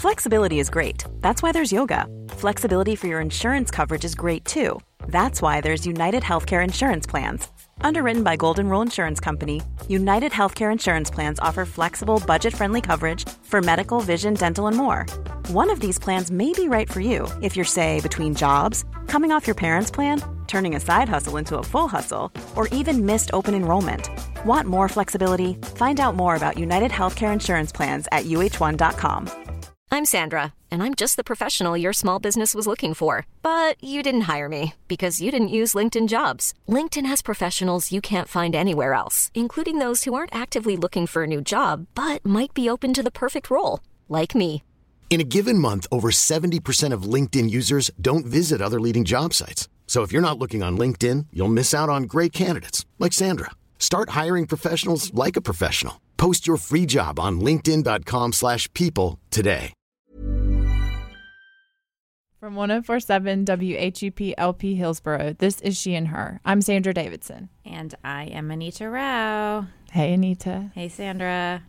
Flexibility is great. That's why there's yoga. Flexibility for your insurance coverage is great too. That's why there's United Healthcare Insurance Plans. Underwritten by Golden Rule Insurance Company, United Healthcare Insurance Plans offer flexible, budget-friendly coverage for medical, vision, dental, and more. One of these plans may be right for you if you're, say, between jobs, coming off your parents' plan, turning a side hustle into a full hustle, or even missed open enrollment. Want more flexibility? Find out more about United Healthcare Insurance Plans at uh1.com. I'm Sandra, and I'm just the professional your small business was looking for. But you didn't hire me because you didn't use LinkedIn Jobs. LinkedIn has professionals you can't find anywhere else, including those who aren't actively looking for a new job, but might be open to the perfect role, like me. In a given month, over 70% of LinkedIn users don't visit other leading job sites. So if you're not looking on LinkedIn, you'll miss out on great candidates like Sandra. Start hiring professionals like a professional. Post your free job on linkedin.com/people today. From 104.7 WHUP LP Hillsborough, this is She and Her. I'm Sandra Davidson. And I am Anita Rao. Hey, Anita. Hey, Sandra.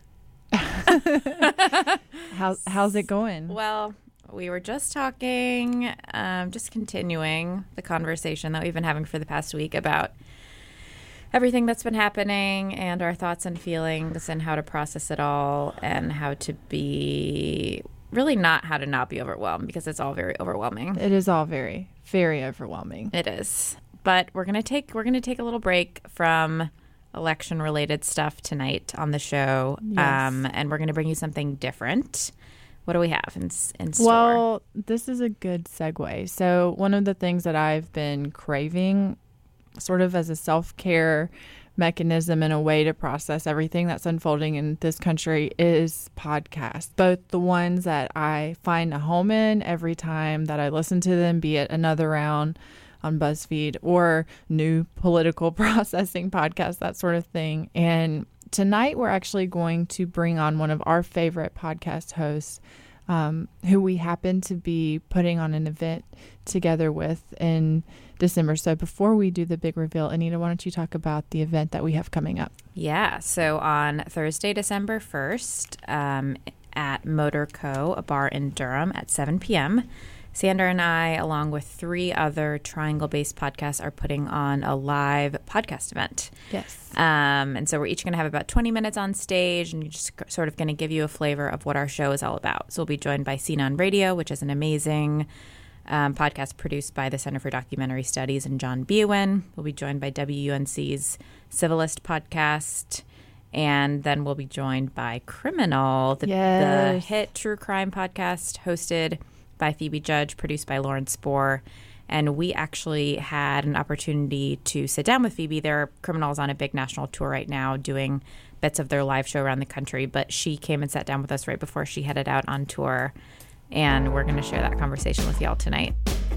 How's it going? Well, we were just talking, just continuing the conversation that we've been having for the past week about everything that's been happening and our thoughts and feelings and how to process it all and how to be... really not how to not be overwhelmed, because it's all very overwhelming. It is all very, very overwhelming. It is. But we're gonna take a little break from election related stuff tonight on the show. Yes. And we're gonna bring you something different. What do we have in store? Well, this is a good segue. So one of the things that I've been craving sort of as a self-care mechanism and a way to process everything that's unfolding in this country is podcasts, both the ones that I find a home in every time that I listen to them, be it Another Round on BuzzFeed or new political processing podcasts, that sort of thing. And tonight we're actually going to bring on one of our favorite podcast hosts, who we happen to be putting on an event together with in December. So before we do the big reveal, Anita, why don't you talk about the event that we have coming up? Yeah. So on Thursday, December 1st, at Motor Co., a bar in Durham at 7 p.m., Sandra and I, along with 3 other Triangle-based podcasts, are putting on a live podcast event. Yes. And so we're each going to have about 20 minutes on stage, and just sort of going to give you a flavor of what our show is all about. So we'll be joined by Scene on Radio, which is an amazing podcast produced by the Center for Documentary Studies and John Biewen. We'll be joined by WUNC's Civilist podcast. And then we'll be joined by Criminal, the hit true crime podcast hosted by Phoebe Judge, produced by Lauren Spohr. And we actually had an opportunity to sit down with Phoebe. Their Criminals on a big national tour right now, doing bits of their live show around the country. But she came and sat down with us right before she headed out on tour. And we're going to share that conversation with y'all tonight.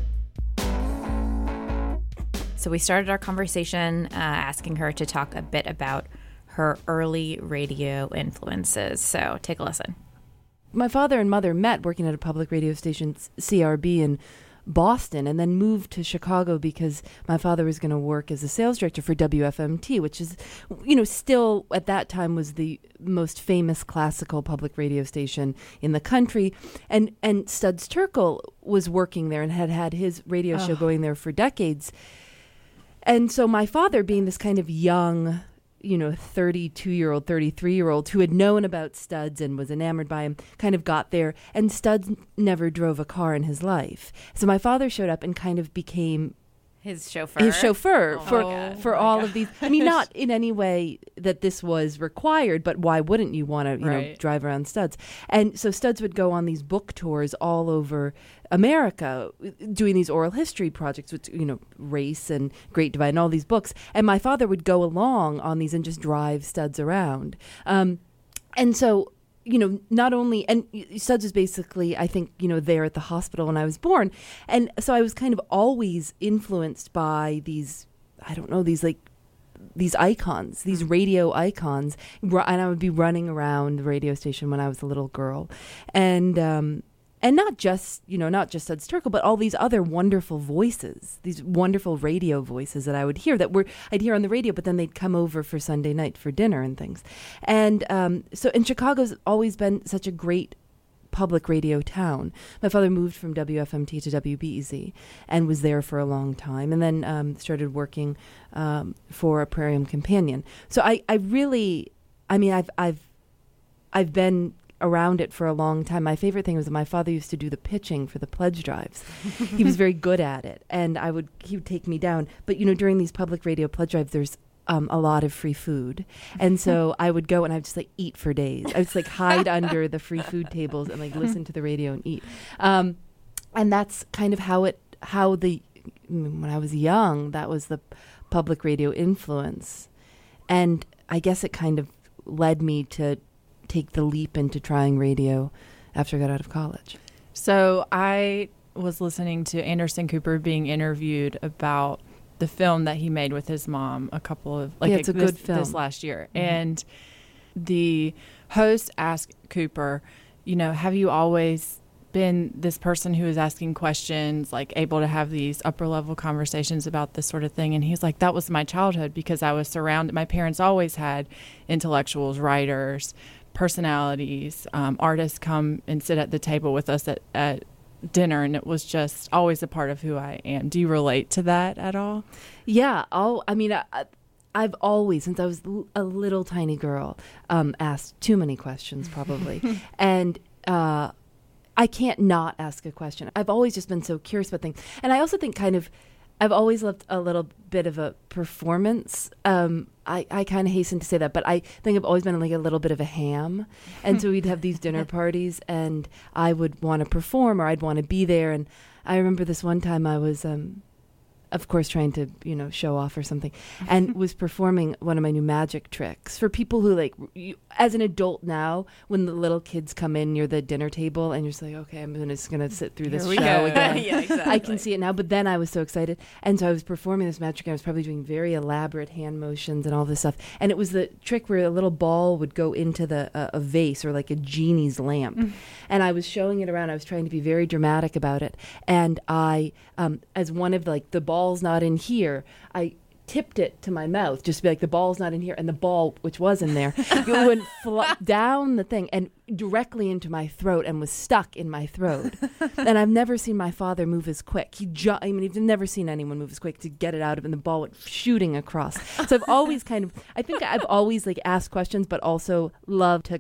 So we started our conversation asking her to talk a bit about her early radio influences. So take a listen. My father and mother met working at a public radio station, CRB, in Boston, and then moved to Chicago because my father was going to work as a sales director for WFMT, which is, still at that time was the most famous classical public radio station in the country. And Studs Terkel was working there and had his radio show going there for decades. And so my father, being this kind of young 32-year-old, 33-year-old who had known about Studs and was enamored by him, kind of got there. And Studs never drove a car in his life. So my father showed up and kind of became his chauffeur for all of these. I mean, not in any way that this was required, but why wouldn't you want to drive around Studs? And so Studs would go on these book tours all over America, doing these oral history projects with Race and Great Divide and all these books. And my father would go along on these and just drive Studs around. And so, not only, and Studs was basically, I think, there at the hospital when I was born. And so I was kind of always influenced by these icons, these radio icons. And I would be running around the radio station when I was a little girl. And not just Studs Terkel, but all these other wonderful voices, these wonderful radio voices that I would hear I'd hear on the radio, but then they'd come over for Sunday night for dinner and things. And and Chicago's always been such a great public radio town. My father moved from WFMT to WBEZ and was there for a long time, and then started working for a Prairie Companion. So I've been around it for a long time. My favorite thing was that my father used to do the pitching for the pledge drives. He was very good at it, and he would take me down. But during these public radio pledge drives, there's a lot of free food, and so I would go and I would just eat for days. I would just hide under the free food tables and listen to the radio and eat. And that's kind of when I was young, that was the public radio influence, and I guess it kind of led me to take the leap into trying radio after I got out of college. So I was listening to Anderson Cooper being interviewed about the film that he made with his mom it's a good film this last year. Mm-hmm. And the host asked Cooper, have you always been this person who is asking questions, able to have these upper level conversations about this sort of thing? And he's like, that was my childhood, because I was surrounded. My parents always had intellectuals, writers, personalities, artists come and sit at the table with us at dinner, and it was just always a part of who I am. Do you relate to that at all? Yeah. I've always, since I was a little tiny girl, asked too many questions probably. And I can't not ask a question. I've always just been so curious about things. And I also think I've always loved a little bit of a performance. I kind of hasten to say that, but I think I've always been a little bit of a ham. And so we'd have these dinner parties, and I would want to perform, or I'd want to be there. And I remember this one time I was, of course, trying to, show off or something, and was performing one of my new magic tricks for people who as an adult now, when the little kids come in near the dinner table and you're just okay, I'm just going to sit through this show again. Yeah, exactly. I can see it now. But then I was so excited. And so I was performing this magic trick. I was probably doing very elaborate hand motions and all this stuff. And it was the trick where a little ball would go into a vase, or a genie's lamp. Mm. And I was showing it around. I was trying to be very dramatic about it. And I, as one of the ball's not in here, I tipped it to my mouth just to be the ball's not in here, and the ball, which was in there, went down the thing and directly into my throat and was stuck in my throat. And I've never seen my father move as quick. He's never seen anyone move as quick to get it out of, and the ball went shooting across. So I've always I think I've always asked questions, but also love to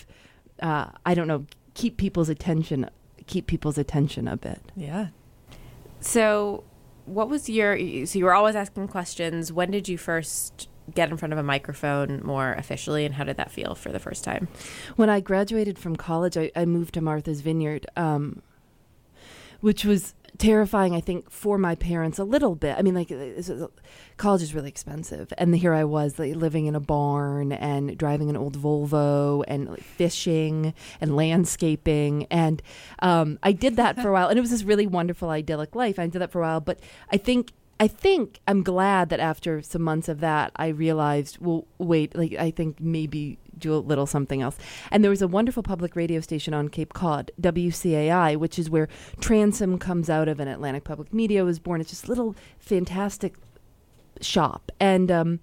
keep people's attention a bit. Yeah. So what was so you were always asking questions. When did you first get in front of a microphone more officially, and how did that feel for the first time? When I graduated from college, I moved to Martha's Vineyard, which was terrifying, I think, for my parents a little bit. College is really expensive, and here I was living in a barn and driving an old Volvo and fishing and landscaping, and I did that for a while, and it was this really wonderful, idyllic life. I did that for a while, but I think I'm glad that after some months of that, I realized, well, wait, I think maybe do a little something else. And there was a wonderful public radio station on Cape Cod, WCAI, which is where Transom comes out of, and Atlantic Public Media was born. It's just a little fantastic shop. And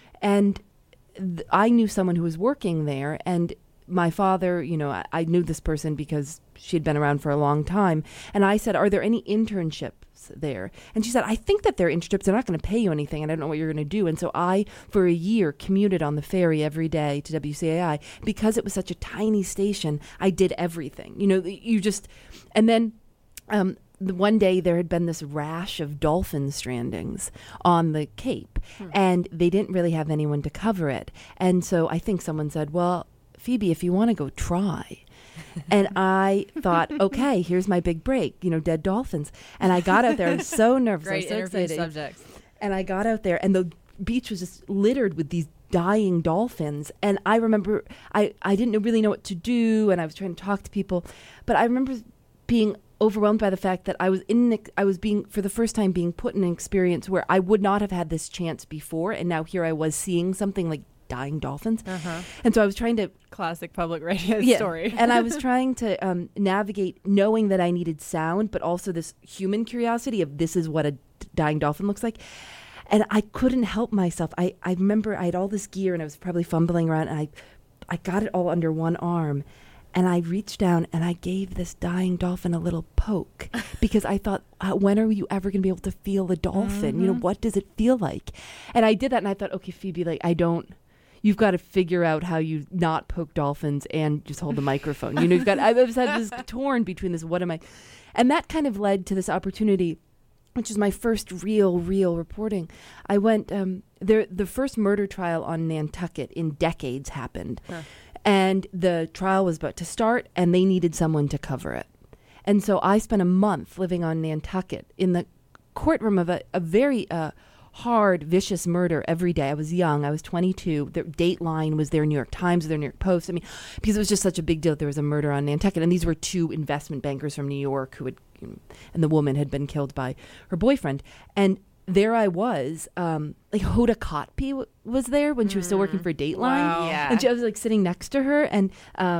I knew someone who was working there, and my father, I knew this person because she'd been around for a long time. And I said, are there any internships there? And she said, I think that they're internships. They're not going to pay you anything. And I don't know what you're going to do. And so I, for a year, commuted on the ferry every day to WCAI. Because it was such a tiny station, I did everything. And then one day there had been this rash of dolphin strandings on the Cape. And they didn't really have anyone to cover it. And so I think someone said, well, Phoebe, if you want to go, try. And I thought, okay, here's my big break, dead dolphins. And I got out there. I was so nervous. Great I was so interview excited. subjects. And I got out there, and the beach was just littered with these dying dolphins. And I remember I didn't really know what to do, and I was trying to talk to people. But I remember being overwhelmed by the fact that I was for the first time being put in an experience where I would not have had this chance before. And now here I was seeing something like dying dolphins. And so I was trying to classic public radio story. And I was trying to navigate knowing that I needed sound, but also this human curiosity of this is what a dying dolphin looks like. And I couldn't help myself. I remember I had all this gear, and I was probably fumbling around, and I got it all under one arm. And I reached down and I gave this dying dolphin a little poke because I thought, when are you ever going to be able to feel a dolphin? You know, what does it feel like? And I did that, and I thought, okay, Phoebe, like, you've got to figure out how you not poke dolphins and just hold the microphone. You know, I was had this torn between this, what am I? And that kind of led to this opportunity, which is my first real reporting. I went, the first murder trial on Nantucket in decades happened. Huh. And the trial was about to start, and they needed someone to cover it. And so I spent a month living on Nantucket in the courtroom of a very hard, vicious murder every day. I was young. I was 22. The Dateline was there, New York Times, their New York Post. I mean, because it was just such a big deal that there was a murder on Nantucket. And these were two investment bankers from New York who had, and the woman had been killed by her boyfriend. And there I was, like Hoda Kotb was there when she was still working for Dateline. Wow. Yeah. And I was like sitting next to her, and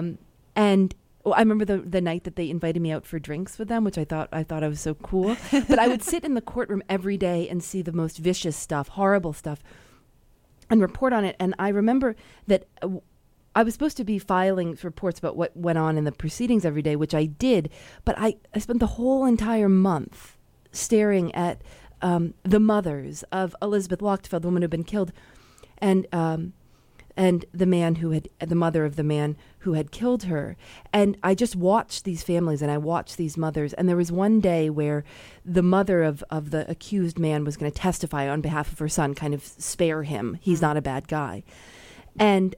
I remember the night that they invited me out for drinks with them, which I thought I was so cool. But I would sit in the courtroom every day and see the most vicious stuff, horrible stuff, and report on it. And I remember that I was supposed to be filing reports about what went on in the proceedings every day, which I did. But I spent the whole entire month staring at the mothers of Elizabeth Lochtefeld, the woman who had been killed, and the mother of the man who had killed her. And I just watched these families, and I watched these mothers. And there was one day where the mother of the accused man was going to testify on behalf of her son, kind of spare him. He's not a bad guy. And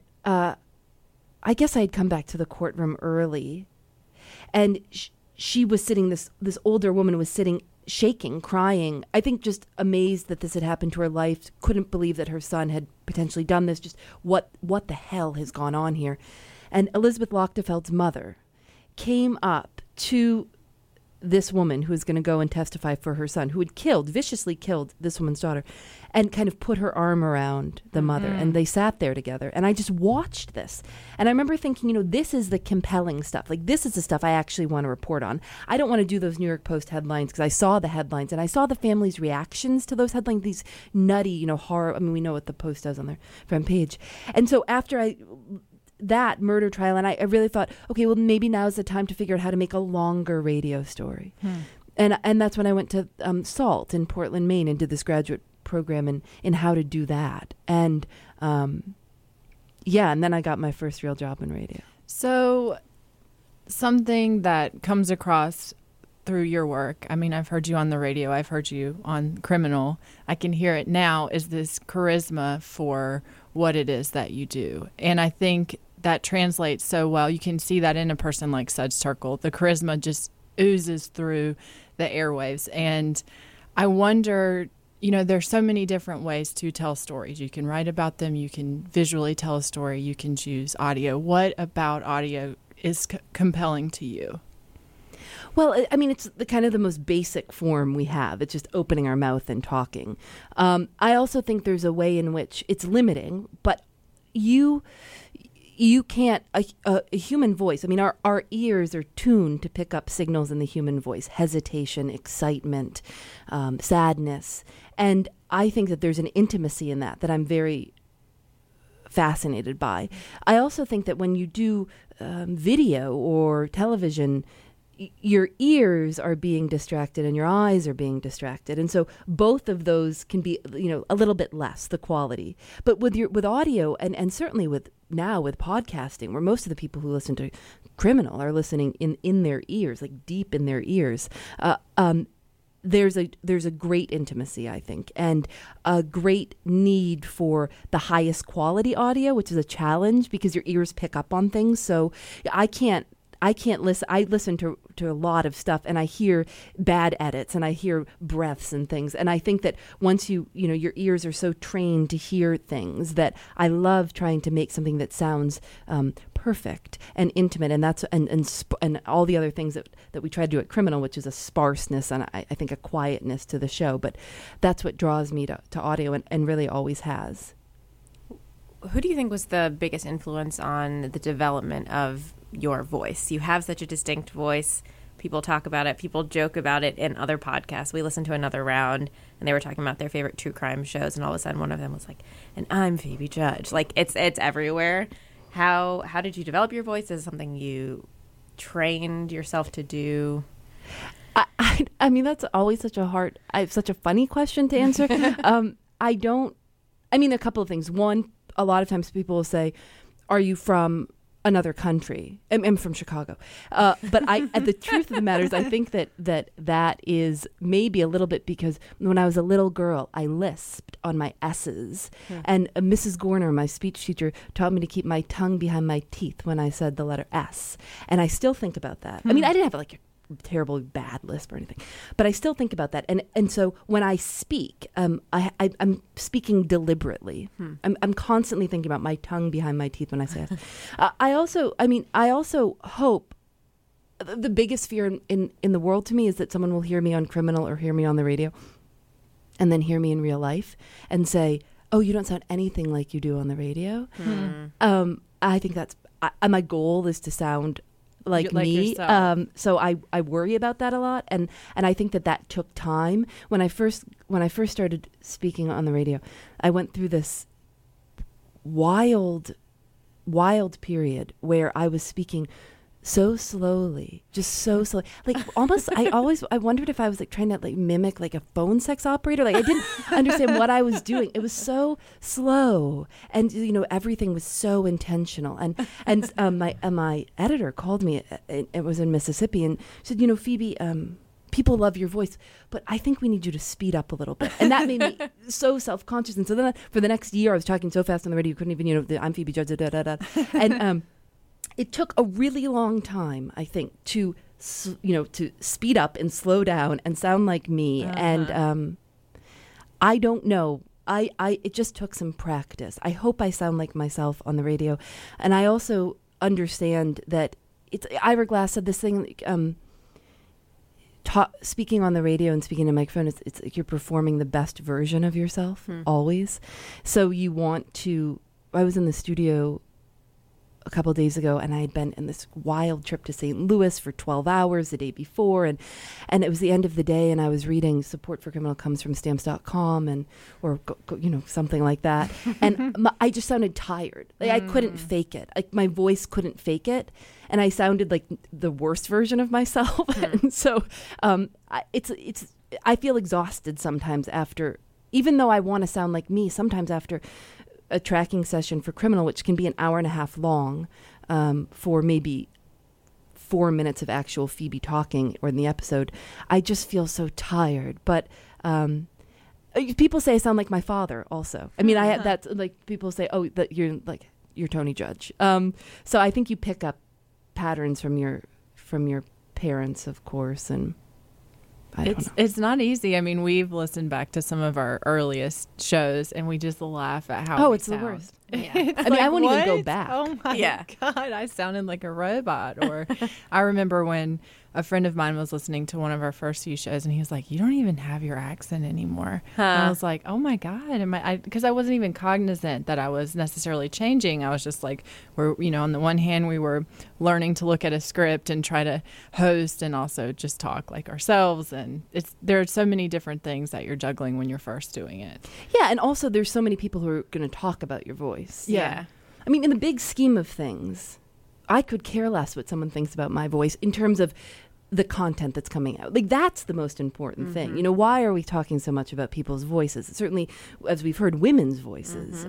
I guess I had come back to the courtroom early, and she was sitting, this older woman was sitting, shaking, crying, I think just amazed that this had happened to her life, couldn't believe that her son had potentially done this, just what the hell has gone on here. And Elizabeth Lochtefeld's mother came up to this woman who was going to go and testify for her son, who had viciously killed this woman's daughter, and kind of put her arm around the mother, and they sat there together. And I just watched this. And I remember thinking, this is the compelling stuff. Like, this is the stuff I actually want to report on. I don't want to do those New York Post headlines, because I saw the headlines, and I saw the families' reactions to those headlines, these nutty, horror. I mean, we know what the Post does on their front page. And so after that murder trial, and I really thought, okay, well, maybe now is the time to figure out how to make a longer radio story. And that's when I went to SALT in Portland, Maine, and did this graduate program in how to do that. And and then I got my first real job in radio. So something that comes across through your work, I mean, I've heard you on the radio, I've heard you on Criminal, I can hear it now, is this charisma for what it is that you do. And I think that translates so well. You can see that in a person like Suds Terkel. The charisma just oozes through the airwaves. And I wonder, there's so many different ways to tell stories. You can write about them. You can visually tell a story. You can choose audio. What about audio is compelling to you? Well, I mean, it's the most basic form we have. It's just opening our mouth and talking. I also think there's a way in which it's limiting, but you can't, a human voice, I mean, our ears are tuned to pick up signals in the human voice, hesitation, excitement, sadness. And I think that there's an intimacy in that I'm very fascinated by. I also think that when you do video or television, your ears are being distracted and your eyes are being distracted. And so both of those can be, a little bit less, the quality. But with audio and certainly with podcasting, where most of the people who listen to Criminal are listening in their ears, like deep in their ears, there's a great intimacy, I think, and a great need for the highest quality audio, which is a challenge because your ears pick up on things. So I can't listen. I listen to a lot of stuff, and I hear bad edits, and I hear breaths and things. And I think that once your ears are so trained to hear things, that I love trying to make something that sounds perfect and intimate, and that's and all the other things that we try to do at Criminal, which is a sparseness and I think a quietness to the show. But that's what draws me to audio, and really always has. Who do you think was the biggest influence on the development of your voice? You have such a distinct voice. People talk about it. People joke about it in other podcasts. We listened to Another Round, and they were talking about their favorite true crime shows, and all of a sudden one of them was like, and I'm Phoebe Judge. Like, it's everywhere. How did you develop your voice? Is it something you trained yourself to do? I mean, that's always such a funny question to answer. A couple of things. One, a lot of times people will say, are you from another country? I'm from Chicago. But the truth of the matter is, I think that is maybe a little bit because when I was a little girl, I lisped on my S's. And Mrs. Gorner, my speech teacher, taught me to keep my tongue behind my teeth when I said the letter S. And I still think about that. I mean, I didn't have like a terribly bad lisp or anything, but I still think about that. And so when I speak, I'm speaking deliberately. I'm constantly thinking about my tongue behind my teeth when I say it. I also hope the biggest fear in the world to me is that someone will hear me on Criminal or hear me on the radio and then hear me in real life and say, oh, you don't sound anything like you do on the radio. I think that's my goal is to sound like me. So I worry about that a lot. And I think that took time. When I first started speaking on the radio, I went through this wild period where I was speaking so slowly, just so slowly, like almost. I wondered if I was like trying to like mimic like a phone sex operator. Like I didn't understand what I was doing. It was so slow, and everything was so intentional. And my editor called me. It was in Mississippi, and said, Phoebe, people love your voice, but I think we need you to speed up a little bit. And that made me so self-conscious. And so then for the next year, I was talking so fast on the radio, you couldn't even, I'm Phoebe Judge, da, da, da. And it took a really long time, I think, to speed up and slow down and sound like me. And I don't know. It just took some practice. I hope I sound like myself on the radio. And I also understand that Ira Glass said this thing, speaking on the radio and speaking in a microphone, it's like you're performing the best version of yourself, always. So you want to... I was in the studio a couple of days ago, and I had been in this wild trip to St. Louis for 12 hours the day before, and it was the end of the day, and I was reading Support for Criminal comes from stamps.com or something like that, and I just sounded tired. Like I couldn't fake it. Like my voice couldn't fake it, and I sounded like the worst version of myself. And so I feel exhausted sometimes after, even though I want to sound like me, sometimes after a tracking session for Criminal, which can be an hour and a half long, for maybe 4 minutes of actual Phoebe talking or in the episode, I just feel so tired. But people say I sound like my father also. I mean, that's like people say, oh, that you're Tony Judge. So I think you pick up patterns from your parents, of course, and I don't know. It's not easy. I mean, we've listened back to some of our earliest shows, and we just laugh at how it's sound. The worst. Yeah. I mean, I won't even go back. Oh my God, I sounded like a robot. Or I remember when a friend of mine was listening to one of our first few shows, and he was like, "You don't even have your accent anymore." And I was like, "Oh my God!" Because I wasn't even cognizant that I was necessarily changing. I was just like, on the one hand, we were learning to look at a script and try to host, and also just talk like ourselves. And there are so many different things that you're juggling when you're first doing it. Yeah, and also there's so many people who are going to talk about your voice. Yeah. I mean, in the big scheme of things, I could care less what someone thinks about my voice in terms of the content that's coming out. Like, that's the most important thing. Why are we talking so much about people's voices? Certainly, as we've heard, women's voices.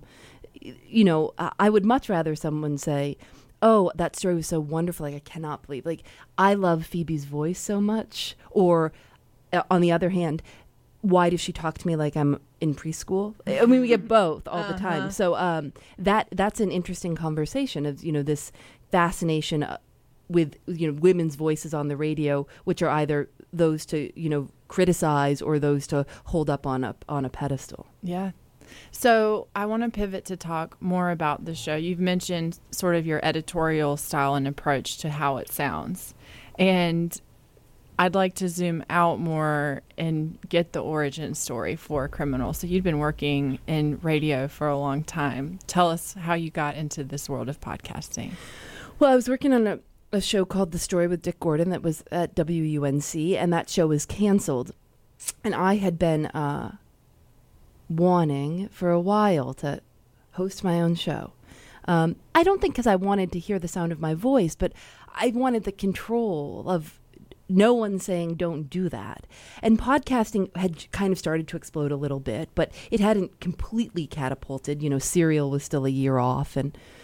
I would much rather someone say, oh, that story was so wonderful. Like, I cannot believe. Like, I love Phoebe's voice so much. Or, on the other hand, why does she talk to me like I'm in preschool? I mean, we get both all the time. So that's an interesting conversation of, this fascination with, women's voices on the radio, which are either those to, criticize or those to hold up on a pedestal. Yeah. So I want to pivot to talk more about the show. You've mentioned sort of your editorial style and approach to how it sounds. And I'd like to zoom out more and get the origin story for Criminal. So you've been working in radio for a long time. Tell us how you got into this world of podcasting. Well, I was working on a show called The Story with Dick Gordon that was at WUNC, and that show was canceled. And I had been wanting for a while to host my own show. I don't think because I wanted to hear the sound of my voice, but I wanted the control of no one saying don't do that. And podcasting had kind of started to explode a little bit, but it hadn't completely catapulted. Serial was still a year off.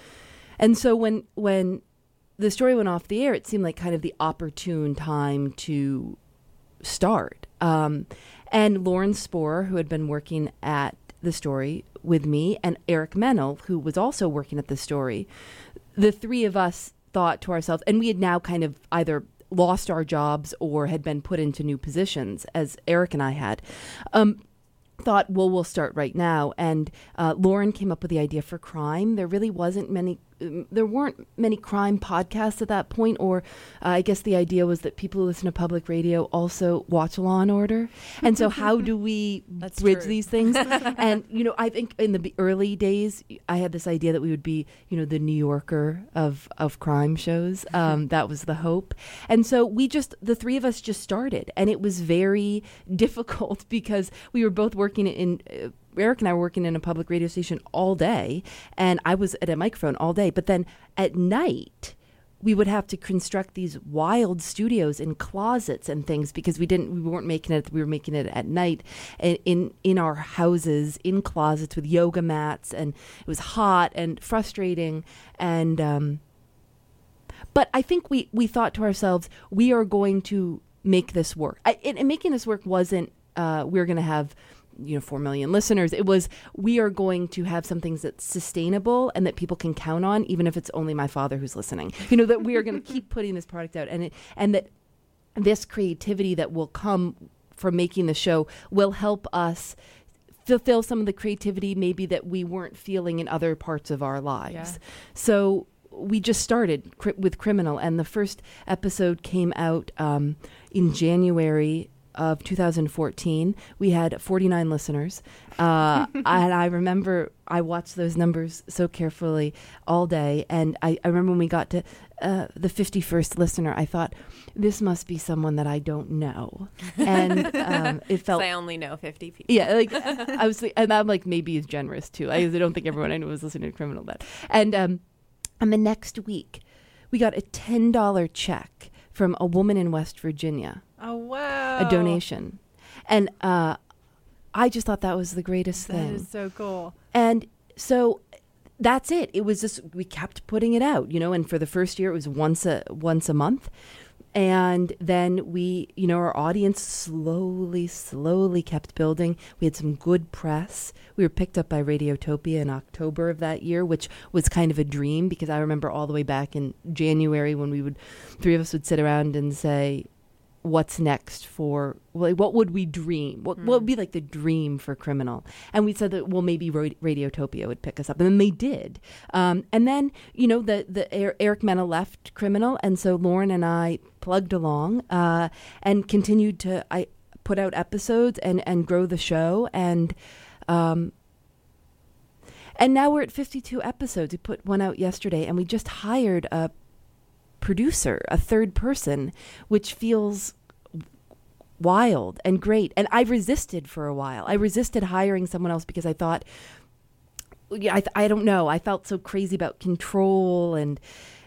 And so when the story went off the air, it seemed like kind of the opportune time to start. And Lauren Spohr, who had been working at the story with me, and Eric Mennel, who was also working at the story, the three of us thought to ourselves, and we had now kind of either lost our jobs or had been put into new positions, as Eric and I had, thought, well, we'll start right now. And Lauren came up with the idea for crime. There really weren't many crime podcasts at that point, or I guess the idea was that people who listen to public radio also watch Law and Order. And so how do we bridge these things? And, I think in the early days, I had this idea that we would be, the New Yorker of crime shows. That was the hope. And so the three of us just started, and it was very difficult because we were both working Eric and I were working in a public radio station all day, and I was at a microphone all day. But then at night, we would have to construct these wild studios in closets and things because we were making it at night in our houses, in closets with yoga mats, and it was hot and frustrating. And but I think we thought to ourselves, we are going to make this work. And making this work wasn't we're going to have 4 million listeners. It was, we are going to have some things that's sustainable and that people can count on, even if it's only my father who's listening. That we are going to keep putting this product out, and that this creativity that will come from making the show will help us fulfill some of the creativity maybe that we weren't feeling in other parts of our lives. Yeah. So we just started with Criminal, and the first episode came out in January of 2014. We had 49 listeners. And I remember I watched those numbers so carefully all day. And I remember when we got to the 51st listener, I thought, this must be someone that I don't know. And it felt... I only know 50 people. Yeah, and I'm maybe is generous too. I don't think everyone I knew was listening to Criminal that. And the next week, we got a $10 check from a woman in West Virginia. Oh, wow. A donation. And I just thought that was the greatest thing. That is so cool. And so that's it. It was just, we kept putting it out, and for the first year it was once a month. And then we, our audience slowly kept building. We had some good press. We were picked up by Radiotopia in October of that year, which was kind of a dream because I remember all the way back in January when three of us would sit around and say, what's next what would we dream? What would be like the dream for Criminal? And we said that, well, maybe Radiotopia would pick us up. And then they did. And then, Eric Mennel left Criminal. And so Lauren and I plugged along and continued to put out episodes and grow the show. And now we're at 52 episodes. We put one out yesterday, and we just hired a producer, a third person, which feels wild and great. And I resisted for a while. I resisted hiring someone else because I thought, I don't know. I felt so crazy about control, and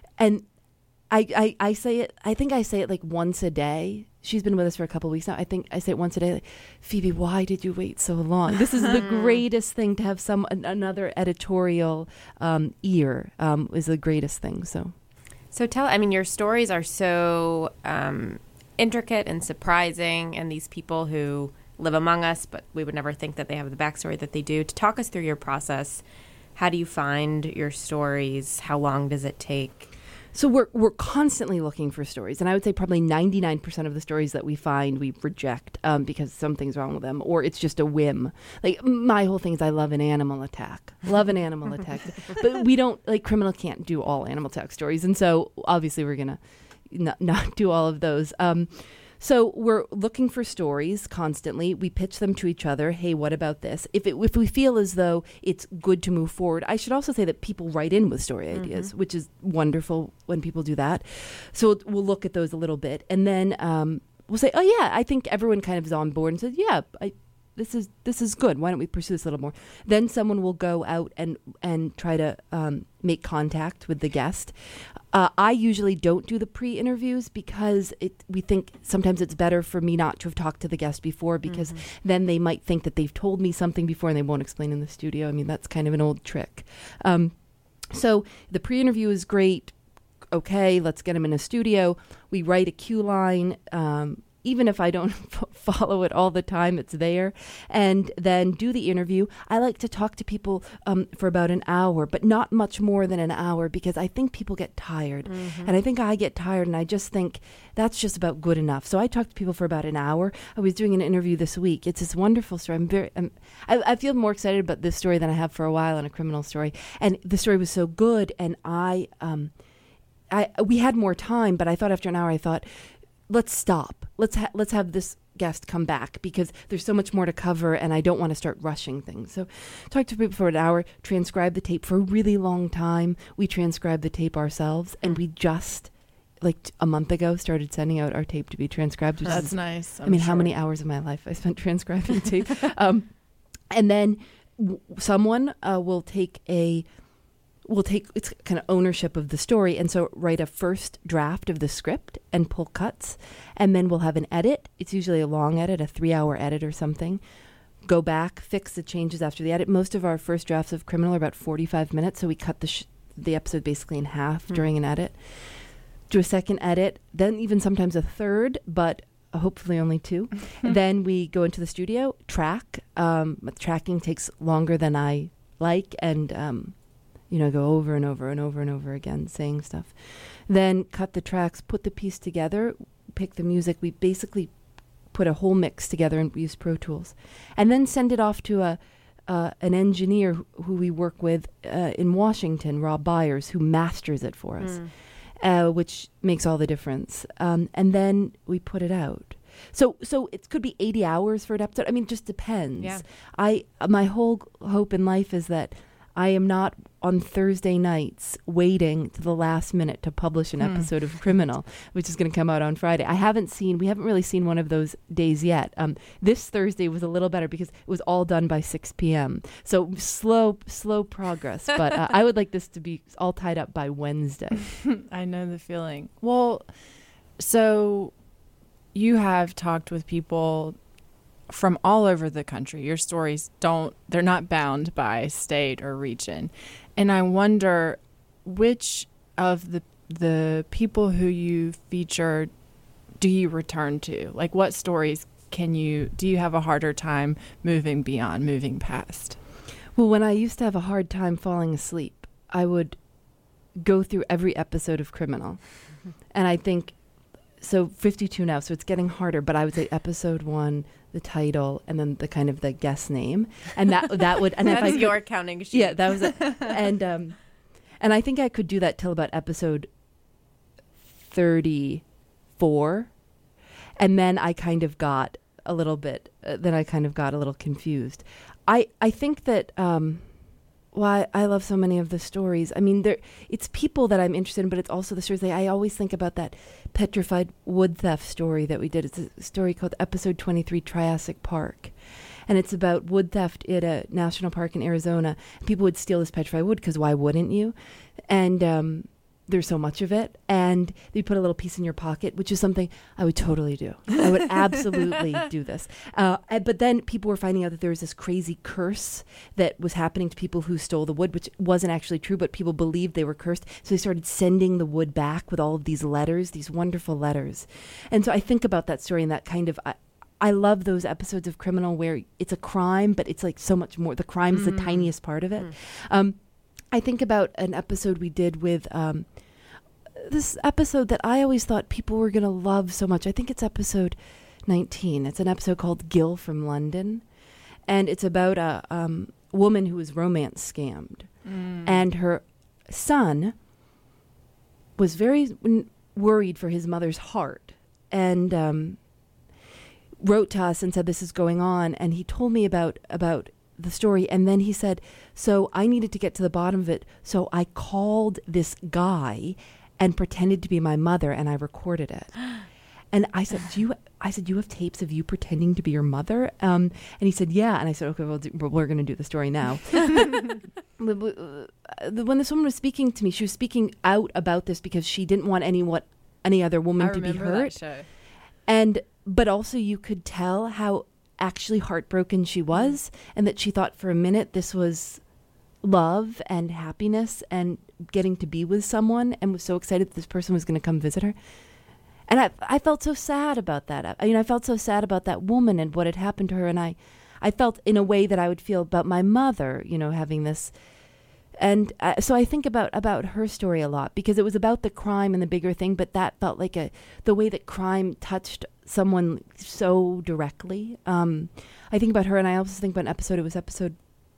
I say it. I think I say it like once a day. She's been with us for a couple of weeks now. I think I say it once a day. Like, Phoebe, why did you wait so long? This is the greatest thing to have another editorial ear is the greatest thing. So your stories are so intricate and surprising, and these people who live among us, but we would never think that they have the backstory that they do. To talk us through your process, how do you find your stories? How long does it take? So we're constantly looking for stories, and I would say probably 99% of the stories that we find we reject because something's wrong with them, or it's just a whim. Like my whole thing is I love an animal attack. But we don't, Criminal can't do all animal attack stories, and so obviously we're gonna not do all of those. So we're looking for stories constantly. We pitch them to each other. Hey, what about this? If we feel as though it's good to move forward, I should also say that people write in with story ideas, which is wonderful when people do that. So we'll look at those a little bit. And then we'll say, oh, yeah, I think everyone kind of is on board and says, yeah, this is good. Why don't we pursue this a little more? Then someone will go out and try to make contact with the guest. I usually don't do the pre-interviews because we think sometimes it's better for me not to have talked to the guest before, because then they might think that they've told me something before and they won't explain in the studio. I mean, that's kind of an old trick. So the pre-interview is great. Okay, let's get them in a studio. We write a cue line. Even if I don't follow it all the time, it's there. And then do the interview. I like to talk to people for about an hour, but not much more than an hour, because I think people get tired. And I think I get tired, and I just think that's just about good enough. So I talk to people for about an hour. I was doing an interview this week. It's this wonderful story. I feel more excited about this story than I have for a while on a criminal story. And the story was so good, and we had more time, but I thought after an hour, let's stop. Let's have this guest come back, because there's so much more to cover, and I don't want to start rushing things. So talk to people for an hour, transcribe the tape for a really long time. We transcribe the tape ourselves, and we just, like a month ago, started sending out our tape to be transcribed. That's nice. How many hours of my life I spent transcribing tape. And then someone will take it's kind of ownership of the story, and so write a first draft of the script and pull cuts, and then we'll have an edit. It's usually a long edit, a 3-hour edit or something. Go back, fix the changes after the edit. Most of our first drafts of Criminal are about 45 minutes, so we cut the episode basically in half during an edit. Do a second edit, then even sometimes a third, but hopefully only 2. Then we go into the studio, track. Tracking takes longer than I like, and go over and over and over and over again, saying stuff. Then cut the tracks, put the piece together, pick the music. We basically put a whole mix together and we use Pro Tools. And then send it off to an engineer who we work with in Washington, Rob Byers, who masters it for us, which makes all the difference. And then we put it out. So it could be 80 hours for an episode. I mean, it just depends. Yeah. My whole hope in life is that I am not on Thursday nights waiting to the last minute to publish an episode of Criminal, which is going to come out on Friday. We haven't really seen one of those days yet. This Thursday was a little better because it was all done by 6 p.m. So slow progress. But I would like this to be all tied up by Wednesday. I know the feeling. Well, so you have talked with people from all over the country. Your stories they're not bound by state or region. And I wonder, which of the people who you feature do you return to? Like, what stories do you have a harder time moving past? Well, when I used to have a hard time falling asleep, I would go through every episode of Criminal. And I think, so 52 now, so it's getting harder, but I would say episode 1, the title, and then the kind of the guest name, and that would, and that's your counting sheet. Yeah, that was it. And I think I could do that till about episode 34, and then I kind of got a little bit. Then I kind of got a little confused. I think that why I love so many of the stories. I mean, it's people that I'm interested in, but it's also the stories. I always think about that petrified wood theft story that we did. It's a story called Episode 23, Triassic Park. And it's about wood theft at a national park in Arizona. People would steal this petrified wood because why wouldn't you? And there's so much of it. And they put a little piece in your pocket, which is something I would totally do. I would absolutely do this. But then people were finding out that there was this crazy curse that was happening to people who stole the wood, which wasn't actually true, but people believed they were cursed. So they started sending the wood back with all of these letters, these wonderful letters. And so I think about that story and that kind of... I love those episodes of Criminal where it's a crime, but it's like so much more. The crime is the tiniest part of it. I think about an episode we did with this episode that I always thought people were going to love so much. I think it's episode 19. It's an episode called Gil from London. And it's about a woman who was romance scammed. And her son was very worried for his mother's heart. And wrote to us and said, this is going on. And he told me about the story. And then he said, so I needed to get to the bottom of it. So I called this guy and pretended to be my mother and I recorded it. And I said, you have tapes of you pretending to be your mother? And he said, yeah. And I said, okay, well, we're going to do the story now. When this woman was speaking to me, she was speaking out about this because she didn't want any other woman to be hurt. That show. But also you could tell how actually heartbroken she was, and that she thought for a minute this was love and happiness and getting to be with someone, and was so excited that this person was going to come visit her. And I felt so sad about that. I felt so sad about that woman and what had happened to her. And I felt in a way that I would feel about my mother, having this. And so I think about her story a lot, because it was about the crime and the bigger thing, but that felt like the way that crime touched someone so directly. I think about her, and I also think about an episode. It was episode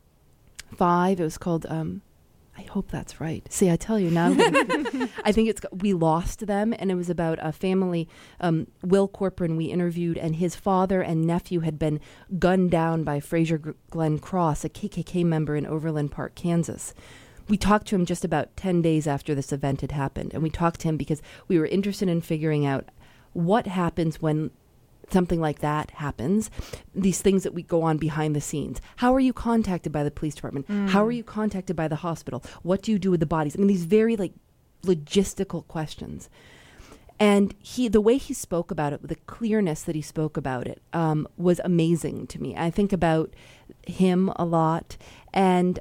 5. It was called, I hope that's right. See, I tell you now. I think We Lost Them, and it was about a family. Will Corcoran we interviewed, and his father and nephew had been gunned down by Fraser Glenn Cross, a KKK member in Overland Park, Kansas. We talked to him just about 10 days after this event had happened, and we talked to him because we were interested in figuring out what happens when something like that happens, these things that we go on behind the scenes. How are you contacted by the police department? How are you contacted by the hospital? What do you do with the bodies? I mean, these very logistical questions. And the way he spoke about it, the clearness that he spoke about it, was amazing to me. I think about him a lot, and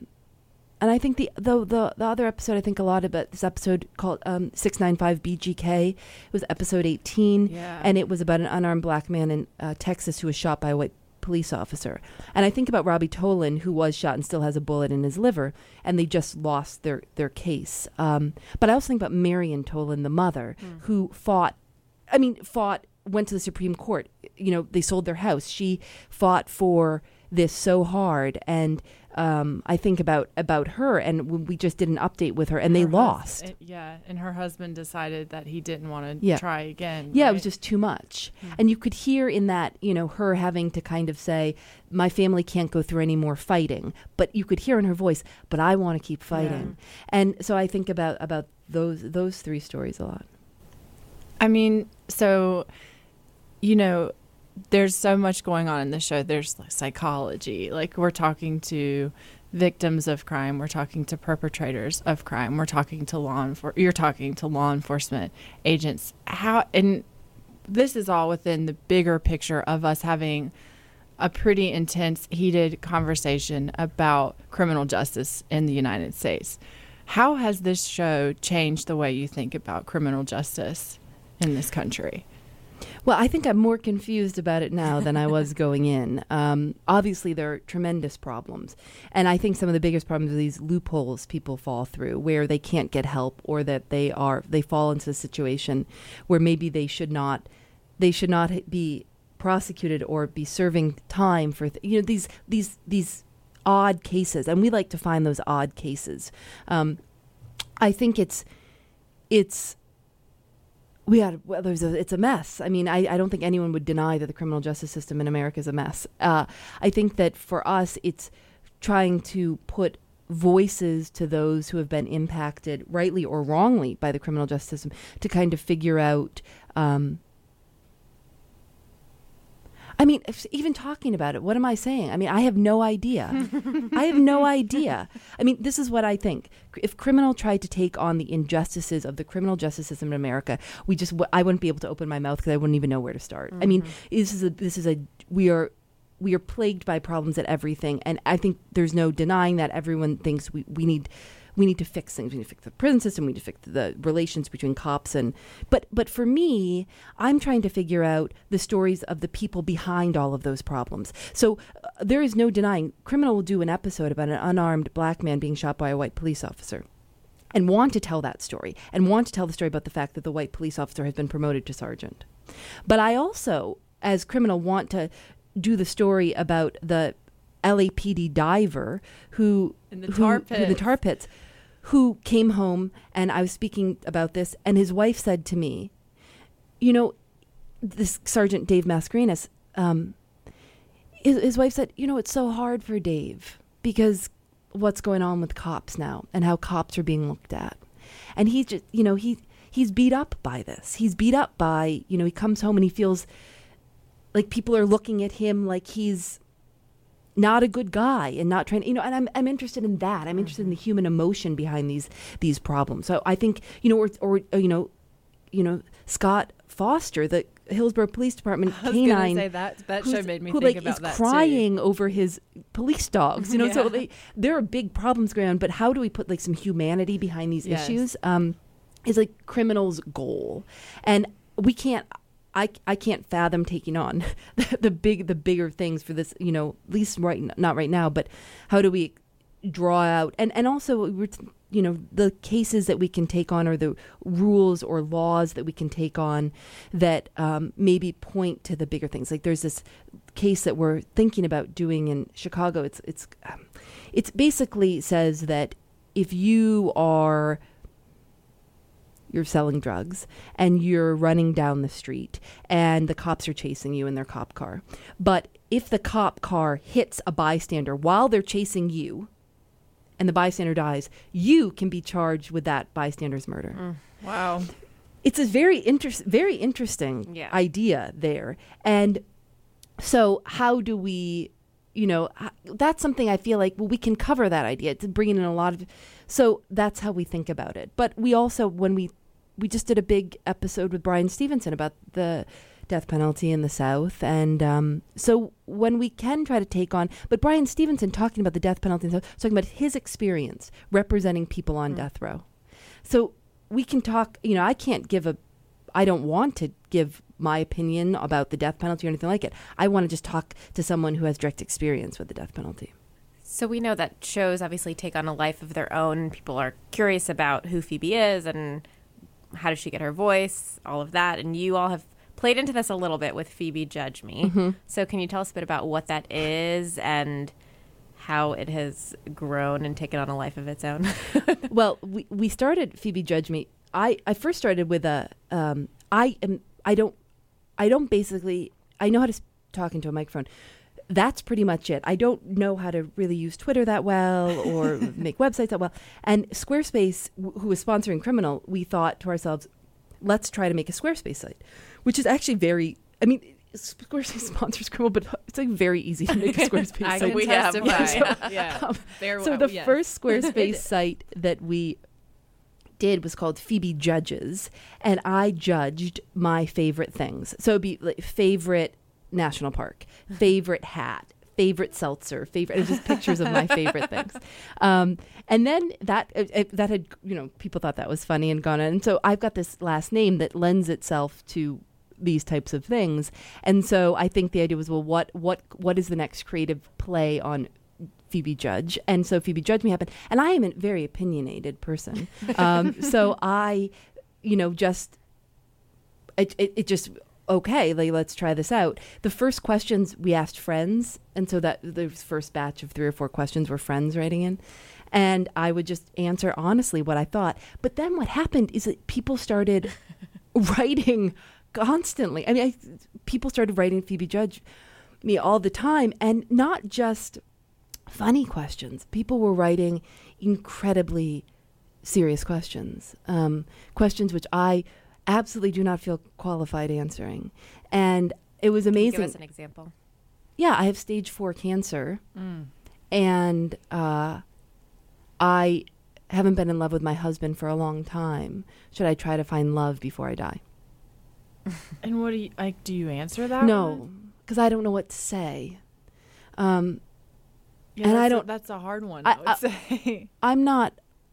I think the other episode, I think a lot about this episode called 695 BGK. It was episode 18, and it was about an unarmed black man in Texas who was shot by a white police officer. And I think about Robbie Tolan, who was shot and still has a bullet in his liver, and they just lost their case. But I also think about Marion Tolan, the mother, who went to the Supreme Court. They sold their house. She fought for this so hard, and I think about her, and we just did an update with her, and they lost. And her husband decided that he didn't want to try again. Yeah, right? It was just too much. And you could hear in that, her having to kind of say, my family can't go through any more fighting. But you could hear in her voice, but I want to keep fighting. And so I think about those 3 stories a lot. I mean, so, there's so much going on in the show. There's psychology. We're talking to victims of crime. We're talking to perpetrators of crime. We're talking to you're talking to law enforcement agents. And this is all within the bigger picture of us having a pretty intense, heated conversation about criminal justice in the United States. How has this show changed the way you think about criminal justice in this country? Well, I think I'm more confused about it now than I was going in. Obviously, there are tremendous problems. And I think some of the biggest problems are these loopholes people fall through, where they can't get help, or that they fall into a situation where maybe they should not be prosecuted or be serving time for these odd cases. And we like to find those odd cases. I think it's a mess. I mean, I don't think anyone would deny that the criminal justice system in America is a mess. I think that for us, it's trying to put voices to those who have been impacted, rightly or wrongly, by the criminal justice system, to kind of figure out. Even talking about it, what am I saying? I mean, I have no idea. I mean, this is what I think. If Criminal tried to take on the injustices of the criminal justice system in America, I wouldn't be able to open my mouth because I wouldn't even know where to start. I mean, we are plagued by problems at everything, and I think there's no denying that. Everyone thinks we need to fix things. We need to fix the prison system. We need to fix the relations between cops but for me, I'm trying to figure out the stories of the people behind all of those problems. So there is no denying. Criminal will do an episode about an unarmed black man being shot by a white police officer, and want to tell that story, and want to tell the story about the fact that the white police officer has been promoted to sergeant. But I also, as Criminal, want to do the story about the LAPD diver who in the tar pits, who came home, and I was speaking about this, and his wife said to me, this Sergeant Dave Mascarenas, his wife said, it's so hard for Dave because what's going on with cops now and how cops are being looked at. And he just, he's beat up by this. He's beat up by, he comes home and he feels like people are looking at him like he's not a good guy and not trying, and I'm interested in that. I'm interested in the human emotion behind these problems. So I think, Scott Foster, the Hillsborough Police Department canine. I was going to say that show made me think about that too. Crying over his police dogs, So there are big problems going on. But how do we put like some humanity behind these issues? Is like criminals' goal, and we can't. I can't fathom taking on the bigger things for this. At least not right now. But how do we draw out and also the cases that we can take on, or the rules or laws that we can take on that maybe point to the bigger things. Like there's this case that we're thinking about doing in Chicago. It's basically says that if you're selling drugs and you're running down the street and the cops are chasing you in their cop car, but if the cop car hits a bystander while they're chasing you, and the bystander dies, you can be charged with that bystander's murder. Wow. It's a very interesting idea there. And so how do we, that's something I feel like, we can cover that idea. It's bringing in a lot of, so that's how we think about it. But we also, when we just did a big episode with Brian Stevenson about the death penalty in the South. And so when we can try to take on, but Brian Stevenson talking about the death penalty in the South, talking about his experience representing people on death row. So we can talk, I don't want to give my opinion about the death penalty or anything like it. I want to just talk to someone who has direct experience with the death penalty. So we know that shows obviously take on a life of their own. People are curious about who Phoebe is and how does she get her voice, all of that. And you all have played into this a little bit with Phoebe Judge Me. Mm-hmm. So can you tell us a bit about what that is and how it has grown and taken on a life of its own? Well, we started Phoebe Judge Me. I first started with I know how to talk into a microphone. That's pretty much it. I don't know how to really use Twitter that well or make websites that well. And Squarespace, who was sponsoring Criminal, we thought to ourselves, let's try to make a Squarespace site, which is actually Squarespace sponsors Criminal, but it's like very easy to make a Squarespace site. I can testify. So the first Squarespace site that we did was called Phoebe Judges, and I judged my favorite things. So it'd be like favorite national park, favorite hat, favorite seltzer, just pictures of my favorite things. And then that had, people thought that was funny and gone on. And so I've got this last name that lends itself to these types of things. And so I think the idea was, well, what is the next creative play on Phoebe Judge? And so Phoebe Judge Me happened. And I am a very opinionated person. So I, just okay, let's try this out. The first questions we asked friends, and so that the first batch of 3 or 4 questions were friends writing in, and I would just answer honestly what I thought. But then what happened is that people started writing constantly. People started writing Phoebe Judge Me all the time, and not just funny questions. People were writing incredibly serious questions, questions which I absolutely do not feel qualified answering. And it was amazing. Can you give us an example? Yeah, I have stage 4 cancer. And I haven't been in love with my husband for a long time. Should I try to find love before I die? And what do you answer that? No, because I don't know what to say. And I don't. That's a hard one, I would say. I'm not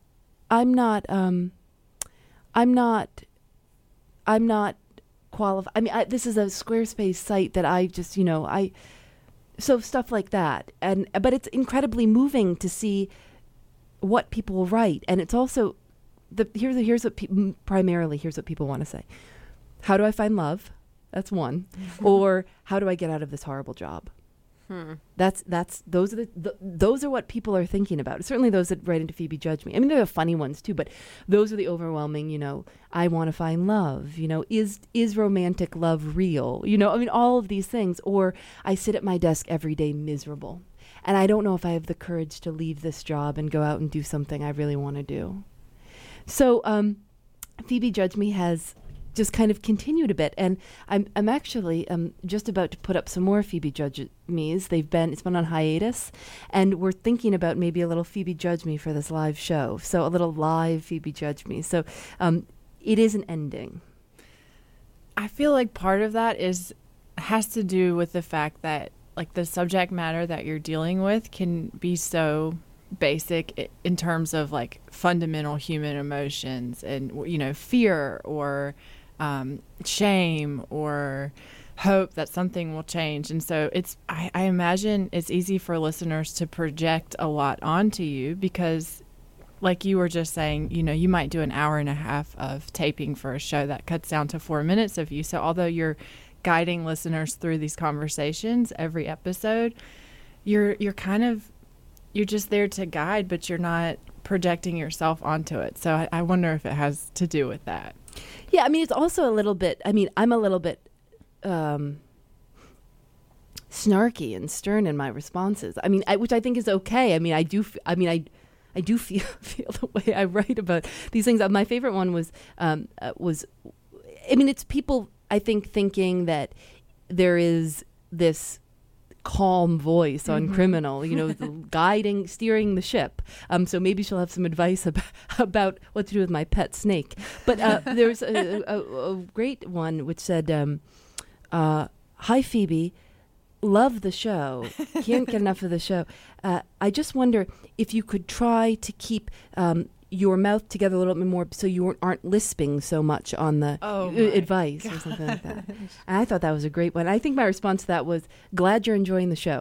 qualified. This is a Squarespace site that I just, so stuff like that. But it's incredibly moving to see what people will write. And it's also, here's what people want to say. How do I find love? That's one. Or how do I get out of this horrible job? Those are what people are thinking about. Certainly those that write into Phoebe Judge Me. There are funny ones too, but those are the overwhelming, I want to find love, is romantic love real? All of these things. Or I sit at my desk every day miserable, and I don't know if I have the courage to leave this job and go out and do something I really want to do. So Phoebe Judge Me has just kind of continued a bit, and I'm actually just about to put up some more Phoebe Judge Me's. It's been on hiatus, and we're thinking about maybe a little Phoebe Judge Me for this live show. So a little live Phoebe Judge Me. So it isn't ending. I feel like part of that has to do with the fact that like the subject matter that you're dealing with can be so basic in terms of like fundamental human emotions and, you know, fear or shame or hope that something will change. And so I imagine it's easy for listeners to project a lot onto you because, like you were just saying, you know, you might do an hour and a half of taping for a show that cuts down to 4 minutes of you. So although you're guiding listeners through these conversations every episode, you're just there to guide, but you're not projecting yourself onto it. So I wonder if it has to do with that. Yeah, I mean, it's also a little bit, I mean, I'm a little bit snarky and stern in my responses. I mean, which I think is okay. I mean, I do feel the way I write about these things. My favorite one was, I mean, it's people, I think, thinking that there is this calm voice on Criminal, you know, steering the ship. So maybe she'll have some advice about what to do with my pet snake. But there's a great one which said, "Hi Phoebe, love the show. Can't get enough of the show. I just wonder if you could try to keep your mouth together a little bit more so you aren't lisping so much on the advice or something like that." And I thought that was a great one. I think my response to that was, "Glad you're enjoying the show!" !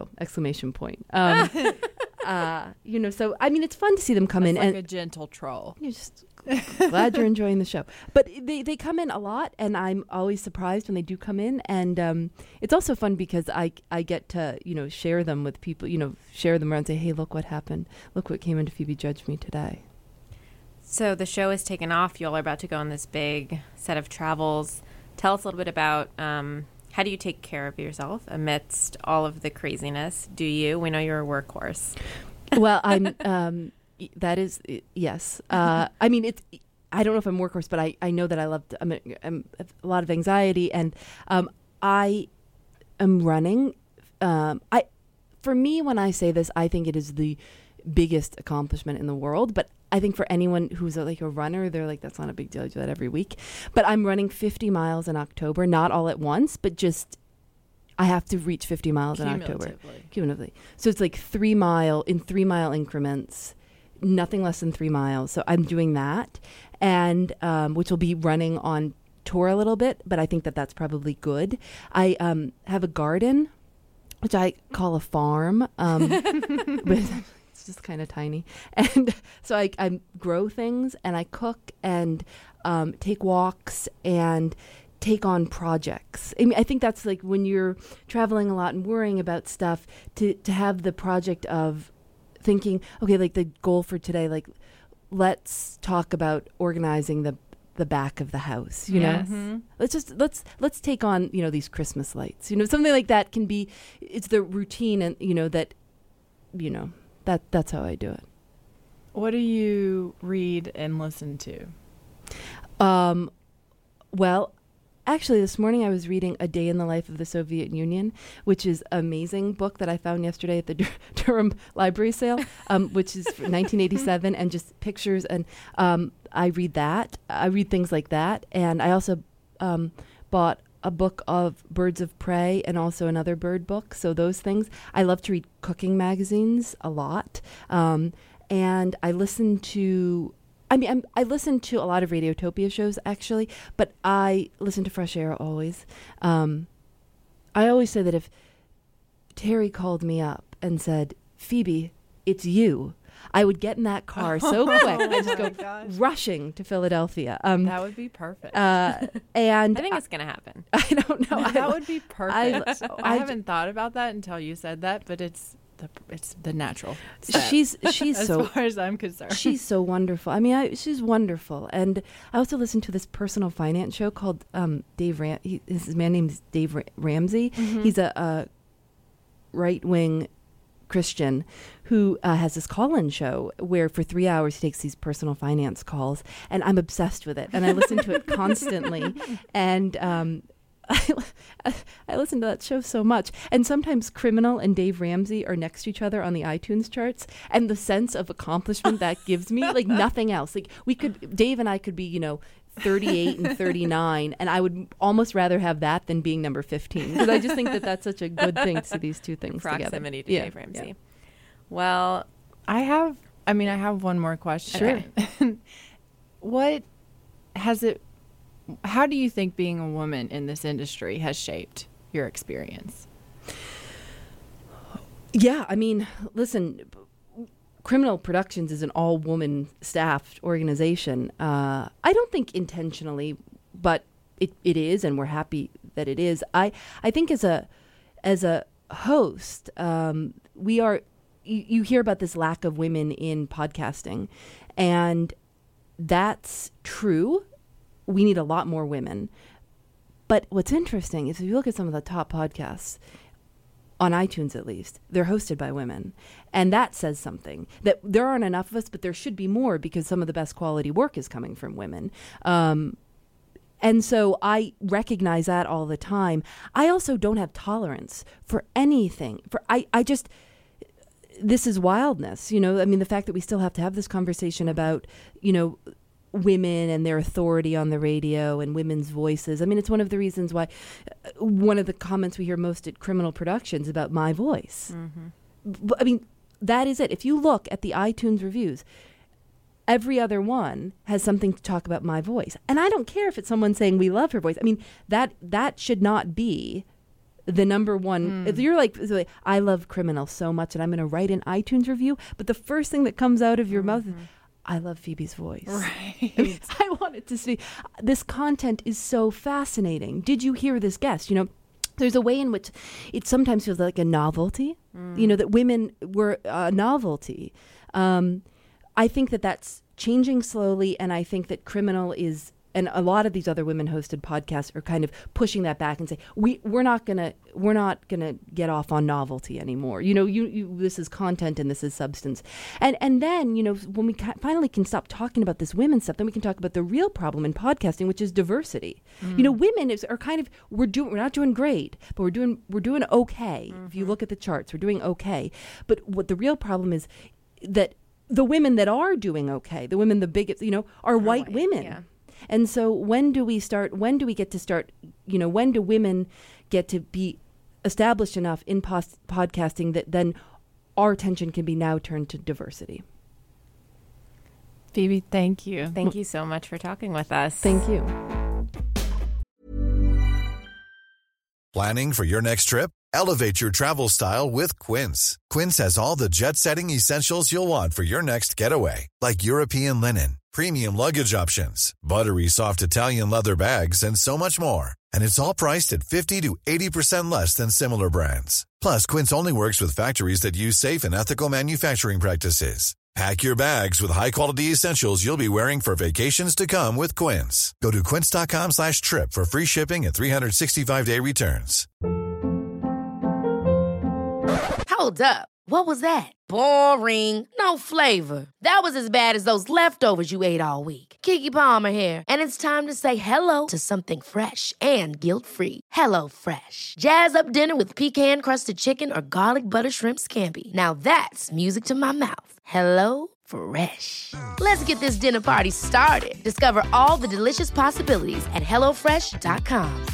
You know, so I mean, it's fun to see them come in like and a gentle troll. You're just glad you're enjoying the show. But they come in a lot, and I'm always surprised when they do come in. And it's also fun because I get to, you know, share them with people, you know, share them around and say, hey, look what happened. Look what came into Phoebe Judge Me today. So the show is taken off. You all are about to go on this big set of travels. Tell us a little bit about how do you take care of yourself amidst all of the craziness? Do you? We know you're a workhorse. Well, I'm... that is, yes. I mean, I don't know if I'm workhorse, but I know that I love I'm a lot of anxiety, and I am running. For me, when I say this, I think it is the biggest accomplishment in the world, but I think for anyone who's like a runner, they're like, that's not a big deal. I do that every week. But I'm running 50 miles in October, not all at once, but just I have to reach 50 miles in October. Cumulatively. So it's like 3 mile increments, nothing less than 3 miles. So I'm doing that, and which will be running on tour a little bit, but I think that that's probably good. I have a garden, which I call a farm, but it's just kind of tiny. And so I grow things, and I cook, and take walks, and take on projects. I mean, I think that's like when you're traveling a lot and worrying about stuff, to have the project of thinking, okay, like the goal for today, like let's talk about organizing the back of the house, you know? Let's take on, you know, these Christmas lights, you know, something like that can be, it's the routine, and, you know, that's how I do it. What do you read and listen to? Well, actually, this morning I was reading A Day in the Life of the Soviet Union, which is an amazing book that I found yesterday at the Durham Library sale, which is from 1987, and just pictures. And I read that. I read things like that. And I also bought a book of Birds of Prey and also another bird book. So those things. I love to read cooking magazines a lot. And I listen to... I listen to a lot of Radiotopia shows, actually, but I listen to Fresh Air always. I always say that if Terry called me up and said, Phoebe, it's you, I would get in that car so quick. I just go rushing to Philadelphia. That would be perfect. And I think it's going to happen. I don't know. That would be perfect. I haven't thought about that until you said that, but it's the natural step. She's as so, far as I'm concerned, she's so wonderful. I mean, she's wonderful. And I also listen to this personal finance show called Dave his man name is Dave Ramsey. Mm-hmm. He's a right-wing Christian, who has this call-in show where for 3 hours he takes these personal finance calls, and I'm obsessed with it, and I listen to it constantly, and I listen to that show so much. And sometimes Criminal and Dave Ramsey are next to each other on the iTunes charts, and the sense of accomplishment that gives me, like nothing else. Like Dave and I could be, 38 and 39, and I would almost rather have that than being number 15, because I just think that that's such a good thing to see these two things Proximity together. to Dave Ramsey. Yeah. Well, I have one more question. Sure. How do you think being a woman in this industry has shaped your experience? Yeah, listen, Criminal Productions is an all-woman staffed organization. I don't think intentionally, but it is, and we're happy that it is. I think as a host, we are. You hear about this lack of women in podcasting, and that's true. We need a lot more women. But what's interesting is if you look at some of the top podcasts, on iTunes at least, they're hosted by women. And that says something. That there aren't enough of us, but there should be more, because some of the best quality work is coming from women. And so I recognize that all the time. I also don't have tolerance for anything. This is wildness, the fact that we still have to have this conversation about, women and their authority on the radio and women's voices. It's one of the reasons why one of the comments we hear most at Criminal Productions about my voice. Mm-hmm. That is it. If you look at the iTunes reviews, every other one has something to talk about my voice. And I don't care if it's someone saying we love her voice. That should not be the number one. If you're like, I love Criminal so much and I'm going to write an iTunes review, but the first thing that comes out of your mouth is, I love Phoebe's voice. Right. I want it to see. This content is so fascinating. Did you hear this guest? There's a way in which it sometimes feels like a novelty, that women were a novelty. I think that that's changing slowly, and I think that Criminal is, and a lot of these other women-hosted podcasts are kind of pushing that back and say we're not gonna get off on novelty anymore. This is content and this is substance. And then when we finally can stop talking about this women stuff, then we can talk about the real problem in podcasting, which is diversity. Women are kind of we're not doing great, but we're doing okay. Mm-hmm. If you look at the charts, we're doing okay. But what the real problem is that the women that are doing okay, the women the biggest, are white women. Yeah. And so when do we get to start, when do women get to be established enough in podcasting that then our attention can be now turned to diversity? Phoebe, thank you. Thank you so much for talking with us. Thank you. Planning for your next trip? Elevate your travel style with Quince. Quince has all the jet-setting essentials you'll want for your next getaway, like European linen, premium luggage options, buttery soft Italian leather bags, and so much more. And it's all priced at 50 to 80% less than similar brands. Plus, Quince only works with factories that use safe and ethical manufacturing practices. Pack your bags with high-quality essentials you'll be wearing for vacations to come with Quince. Go to quince.com/trip for free shipping and 365-day returns. Hold up. What was that? Boring. No flavor. That was as bad as those leftovers you ate all week. Keke Palmer here, and it's time to say hello to something fresh and guilt-free. HelloFresh. Jazz up dinner with pecan-crusted chicken or garlic butter shrimp scampi. Now that's music to my mouth. HelloFresh. Let's get this dinner party started. Discover all the delicious possibilities at HelloFresh.com.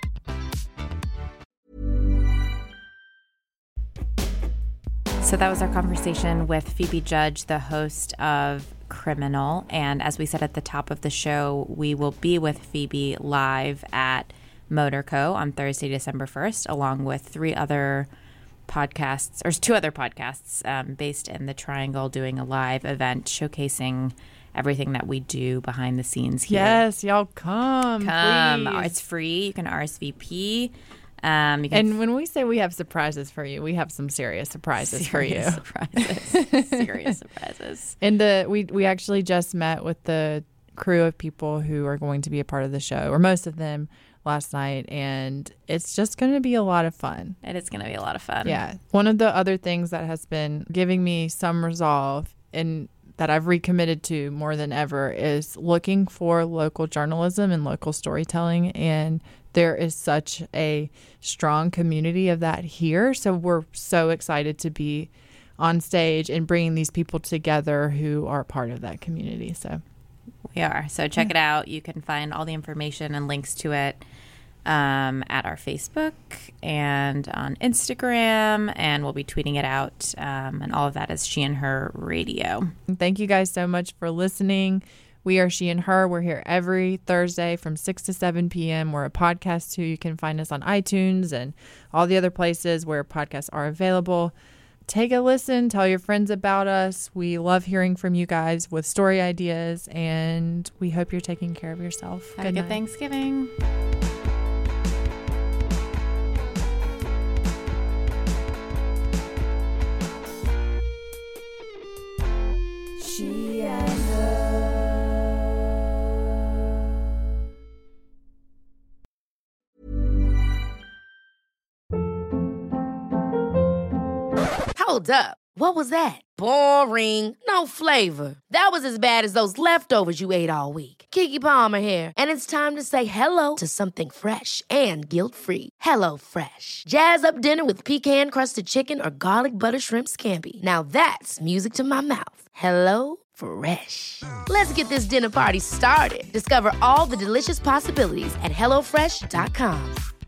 So that was our conversation with Phoebe Judge, the host of Criminal. And as we said at the top of the show, we will be with Phoebe live at Motorco on Thursday, December 1st, along with two other podcasts based in the Triangle, doing a live event showcasing everything that we do behind the scenes here. Yes, y'all come. Please. It's free. You can RSVP. And when we say we have surprises for you, we have some serious surprises for you. Serious surprises. And we actually just met with the crew of people who are going to be a part of the show, or most of them, last night, and it's just going to be a lot of fun. It is going to be a lot of fun. Yeah. One of the other things that has been giving me some resolve and that I've recommitted to more than ever is looking for local journalism and local storytelling. And there is such a strong community of that here. So we're so excited to be on stage and bringing these people together who are part of that community. So we are. So check it out. You can find all the information and links to it at our Facebook and on Instagram, and we'll be tweeting it out. And all of that is She and Her Radio. Thank you guys so much for listening. We are She and Her. We're here every Thursday from 6 to 7 p.m. We're a podcast too. You can find us on iTunes and all the other places where podcasts are available. Take a listen. Tell your friends about us. We love hearing from you guys with story ideas, and we hope you're taking care of yourself. Have a good Thanksgiving. She and Her. Hold up. What was that? Boring. No flavor. That was as bad as those leftovers you ate all week. Keke Palmer here, and it's time to say hello to something fresh and guilt-free. Hello Fresh. Jazz up dinner with pecan-crusted chicken or garlic butter shrimp scampi. Now that's music to my mouth. Hello Fresh. Let's get this dinner party started. Discover all the delicious possibilities at HelloFresh.com.